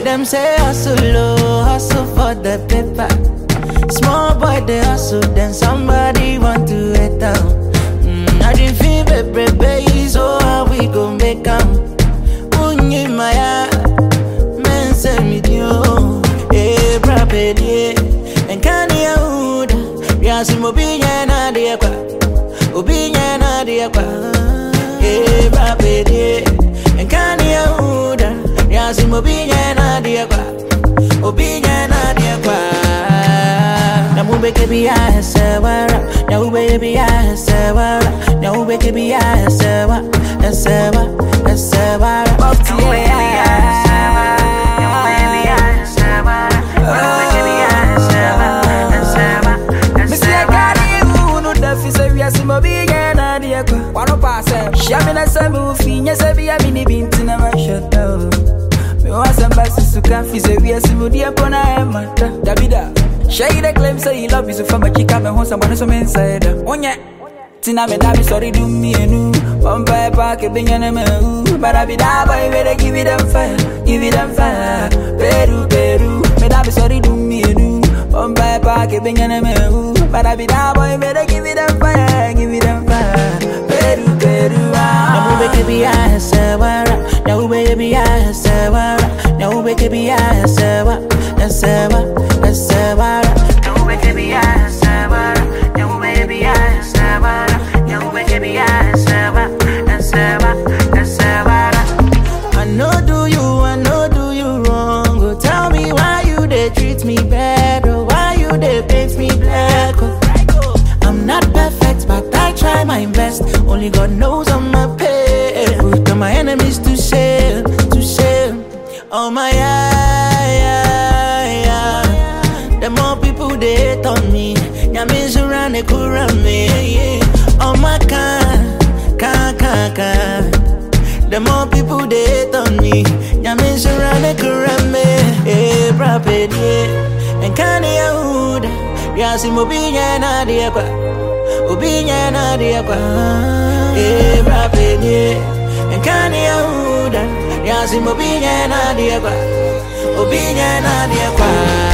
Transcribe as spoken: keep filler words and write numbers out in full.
them say hustle, oh, hustle for the paper. Small boy they hustle, then somebody want to hit down. Mm, I didn't feel baby, baby, so how we gon' make 'em? Unyi maya, men say me dio, eh, brapedi, and kani ya uda, yasi mobinya na diakwa, obinya na diakwa, eh, brapedi, and kani ya uda, yasi mobinya na diakwa, obinya na diakwa. Now we can be a sewer, now we be a sewer, now we can be a sewer, a sewer, a sewer. Up to you, Shade the claim say you love you so from a chica me home someone so inside. Onya Tina me da be sorry do me enu. One by park e benya na me u. But I be da boy we dey give it them fire, give it them fire. Peru Peru me da be sorry do me enu. One by park e benya na me u. But I be da boy we dey give it them fire, give it them fire. Peru Peru ah. Now we can be a sewer, now we be a sewer, now we can be a sewer, a sewer, a sewer. My best, only God knows I'm my pain. Tell my enemies to shame, to shame. Oh my yeah, yeah, yeah. The more people they hate on me, Yamis around they could run me. Oh my can, can, can, can. The more people they hate on me, Yamis around they could run me. Hey, rapid, yeah. And can you Yasi mobinya na diakwa. Obinya na diakwa, eh, rapidi, enkani ya uda, yasi mobinya na diakwa, obinya na diakwa.